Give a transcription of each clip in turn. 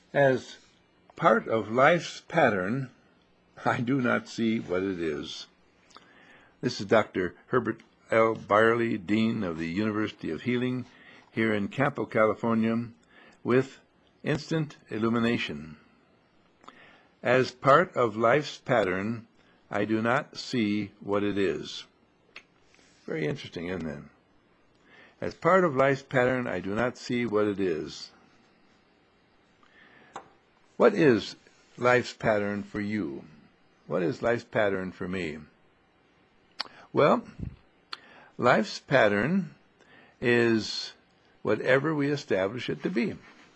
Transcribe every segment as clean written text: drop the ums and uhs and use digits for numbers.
As part of life's pattern, I do not see what it is. This is Dr. Herbert L. Byerly, Dean of the University of Healing, here in Campo, California, with Instant Illumination. As part of life's pattern, I do not see what it is. Very interesting, isn't it? As part of life's pattern, I do not see what it is. What is life's pattern for you? What is life's pattern for me? Well, life's pattern is whatever we establish it to be.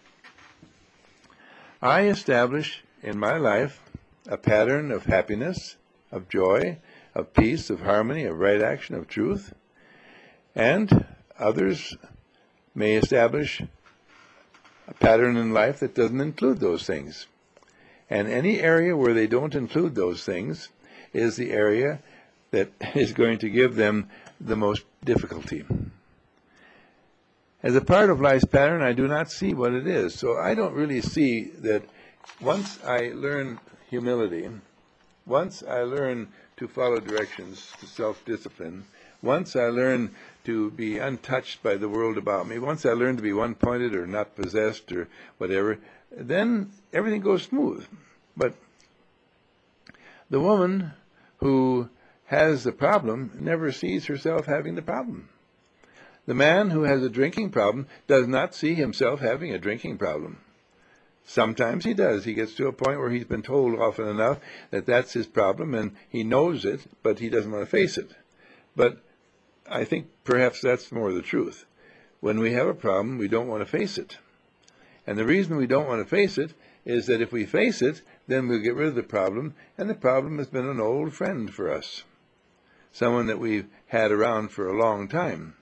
I establish in my life a pattern of happiness, of joy, of peace, of harmony, of right action, of truth, and others may establish a pattern in life that doesn't include those things. And any area where they don't include those things is the area that is going to give them the most difficulty. As a part of life's pattern, I do not see what it is. So I don't really see that once I learn humility, once I learn to follow directions, to self-discipline, once I learn to be untouched by the world about me, once I learn to be one-pointed or not possessed or whatever, then everything goes smooth. But the woman who has the problem never sees herself having the problem. The man who has a drinking problem does not see himself having a drinking problem. Sometimes he does. He gets to a point where he's been told often enough that that's his problem, and he knows it, but he doesn't want to face it. But I think perhaps that's more the truth. When we have a problem, we don't want to face it. And the reason we don't want to face it is that if we face it, then we'll get rid of the problem, and the problem has been an old friend for us, someone that we've had around for a long time.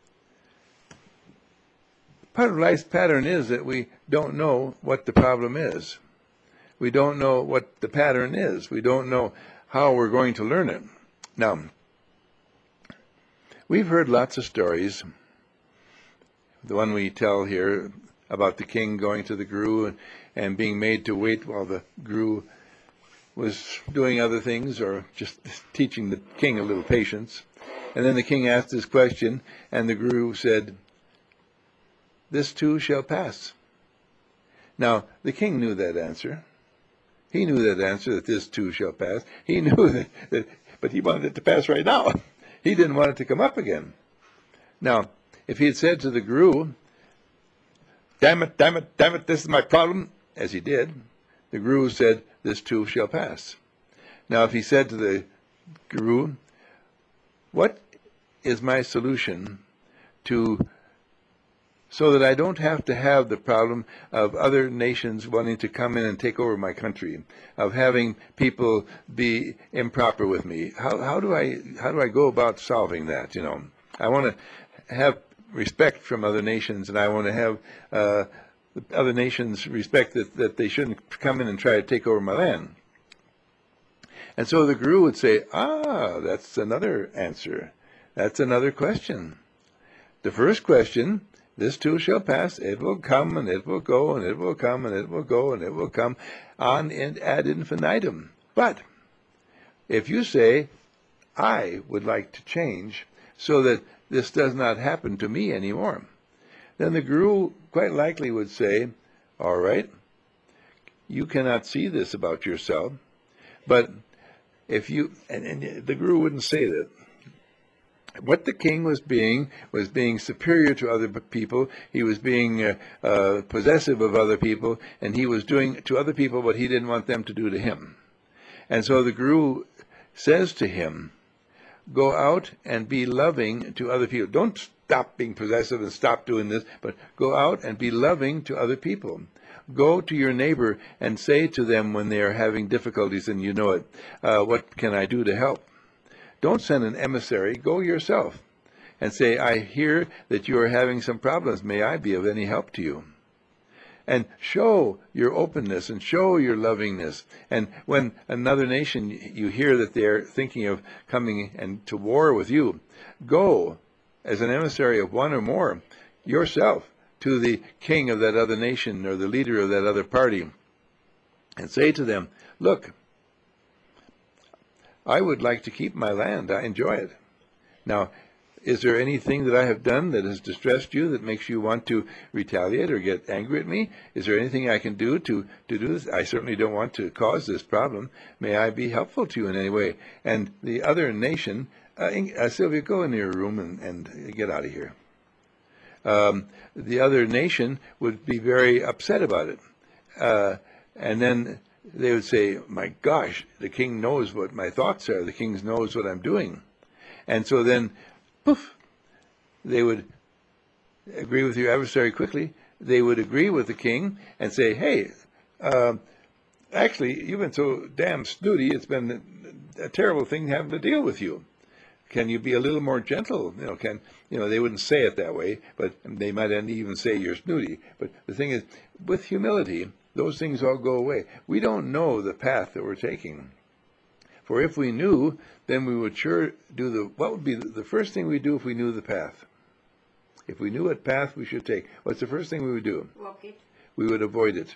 Part of life's pattern is that we don't know what the problem is. We don't know what the pattern is. We don't know how we're going to learn it. Now, we've heard lots of stories. The one we tell here about the king going to the guru and being made to wait while the guru was doing other things or just teaching the king a little patience. And then the king asked his question, and the guru said, "This too shall pass." Now, the king knew that answer. He knew that answer, that this too shall pass. He knew that, but he wanted it to pass right now. He didn't want it to come up again. Now, if he had said to the guru, damn it, this is my problem, as he did, the guru said, "This too shall pass." Now, if he said to the guru, what is my solution so that I don't have to have the problem of other nations wanting to come in and take over my country, of having people be improper with me? How do I go about solving that? I want to have respect from other nations, and I want to have other nations respect that they shouldn't come in and try to take over my land. And so the guru would say, that's another answer. That's another question. The first question, this too shall pass, it will come and it will go and it will come and it will go and it will come on ad infinitum. But if you say, I would like to change so that this does not happen to me anymore, then the guru quite likely would say, all right, you cannot see this about yourself, but if you, and the guru wouldn't say that. What the king was being superior to other people. He was being possessive of other people, and he was doing to other people what he didn't want them to do to him. And so the guru says to him, go out and be loving to other people. Don't stop being possessive and stop doing this, but go out and be loving to other people. Go to your neighbor and say to them when they are having difficulties and you know it, what can I do to help? Don't send an emissary. Go yourself and say, I hear that you are having some problems. May I be of any help to you? And show your openness and show your lovingness. And when another nation, you hear that they're thinking of coming and to war with you, go as an emissary of one or more yourself to the king of that other nation or the leader of that other party and say to them, look, I would like to keep my land. I enjoy it. Now, is there anything that I have done that has distressed you that makes you want to retaliate or get angry at me? Is there anything I can do to do this? I certainly don't want to cause this problem. May I be helpful to you in any way? And the other nation, Sylvia, go in your room and get out of here. The other nation would be very upset about it. And then they would say, my gosh, the king knows what my thoughts are. The king knows what I'm doing. And so then, poof, they would agree with your adversary quickly. They would agree with the king and say, hey, actually, you've been so damn snooty, it's been a terrible thing having to deal with you. Can you be a little more gentle? They wouldn't say it that way, but they might even say you're snooty. But the thing is, with humility, those things all go away. We don't know the path that we're taking. For if we knew, then we would sure do what would be the first thing we do if we knew the path? If we knew what path we should take, what's the first thing we would do? Walk it. We would avoid it.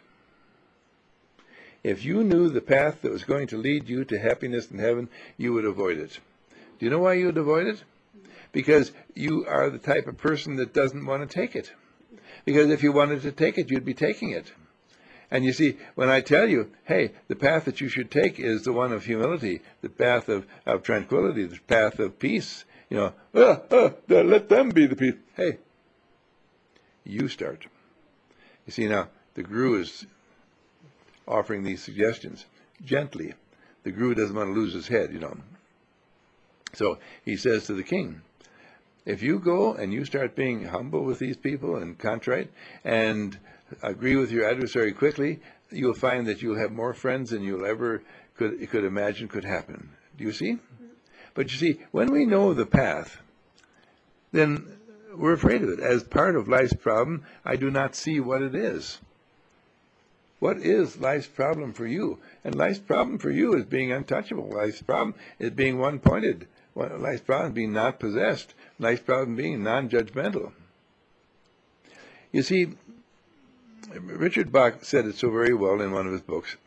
If you knew the path that was going to lead you to happiness in heaven, you would avoid it. Do you know why you would avoid it? Because you are the type of person that doesn't want to take it. Because if you wanted to take it, you'd be taking it. And you see, when I tell you, hey, the path that you should take is the one of humility, the path of tranquility, the path of peace, let them be the peace. Hey, you start. You see, now, the guru is offering these suggestions gently. The guru doesn't want to lose his head, So he says to the king, if you go and you start being humble with these people and contrite and agree with your adversary quickly, you'll find that you'll have more friends than you'll ever could imagine could happen. Do you see? But you see, when we know the path, then we're afraid of it. As part of life's problem, I do not see what it is. What is life's problem for you? And life's problem for you is being untouchable. Life's problem is being one-pointed. Life's problem is being not possessed. Life's problem being non-judgmental. You see, Richard Bach said it so very well in one of his books.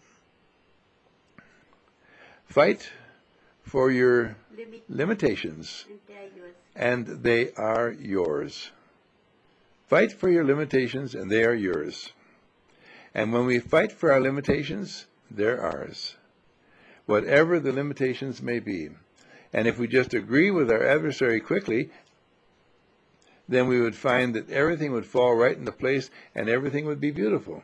Fight for your limitations, and they are yours. Fight for your limitations, and they are yours. And when we fight for our limitations, they're ours, whatever the limitations may be. And if we just agree with our adversary quickly, then we would find that everything would fall right into place and everything would be beautiful.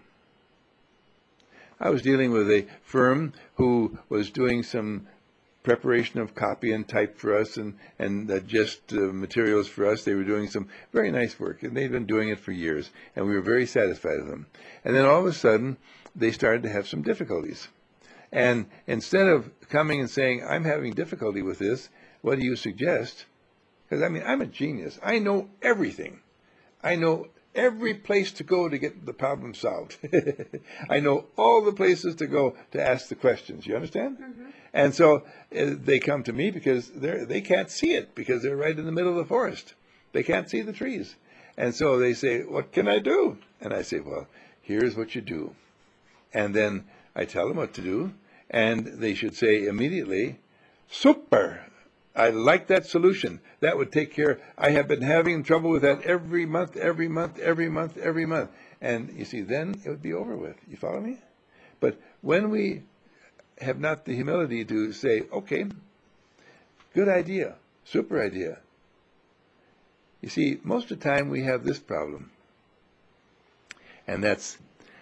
I was dealing with a firm who was doing some preparation of copy and type for us and materials for us. They were doing some very nice work, and they'd been doing it for years, and we were very satisfied with them. And then all of a sudden, they started to have some difficulties. And instead of coming and saying, I'm having difficulty with this, what do you suggest? Because, I'm a genius. I know everything. I know every place to go to get the problem solved. I know all the places to go to ask the questions. You understand? Mm-hmm. And so they come to me because they can't see it because they're right in the middle of the forest. They can't see the trees. And so they say, what can I do? And I say, well, here's what you do. And then I tell them what to do. And they should say immediately, super. I like that solution. That would take care. I have been having trouble with that every month. And you see, then it would be over with. You follow me? But when we have not the humility to say, okay, good idea, super idea. You see, most of the time we have this problem. And that's,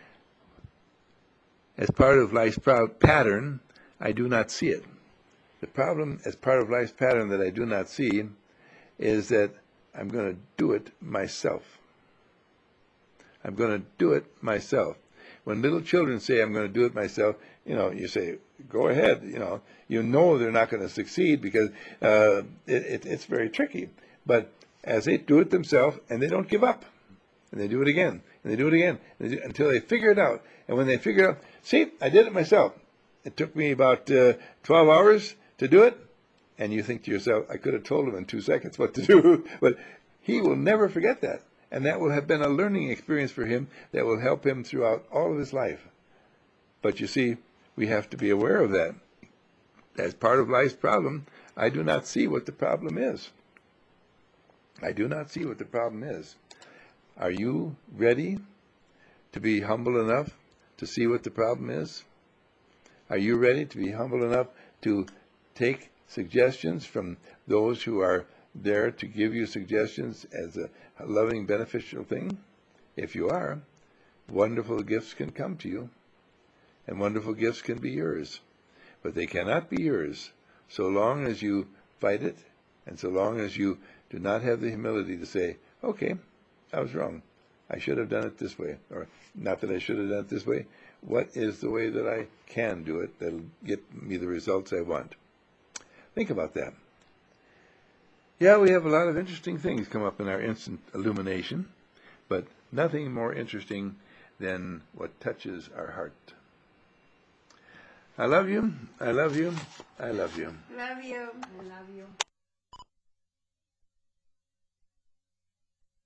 as part of life's pattern, I do not see it. The problem as part of life's pattern that I do not see is that I'm going to do it myself. I'm going to do it myself. When little children say, I'm going to do it myself, you say, go ahead. You know they're not going to succeed because it's very tricky. But as they do it themselves, and they don't give up, and they do it again, and they do it again, until they figure it out. And when they figure it out, see, I did it myself. It took me about 12 hours to do it. And you think to yourself, I could have told him in 2 seconds what to do. But he will never forget that. And that will have been a learning experience for him that will help him throughout all of his life. But you see, we have to be aware of that. As part of life's problem, I do not see what the problem is. I do not see what the problem is. Are you ready to be humble enough to see what the problem is? Are you ready to be humble enough to take suggestions from those who are there to give you suggestions as a loving, beneficial thing? If you are, wonderful gifts can come to you, and wonderful gifts can be yours. But they cannot be yours so long as you fight it, and so long as you do not have the humility to say, okay, I was wrong. I should have done it this way. Or not that I should have done it this way. What is the way that I can do it that'll get me the results I want? Think about that. Yeah, we have a lot of interesting things come up in our instant illumination, but nothing more interesting than what touches our heart. I love you. I love you. I love you. Love you. I love you.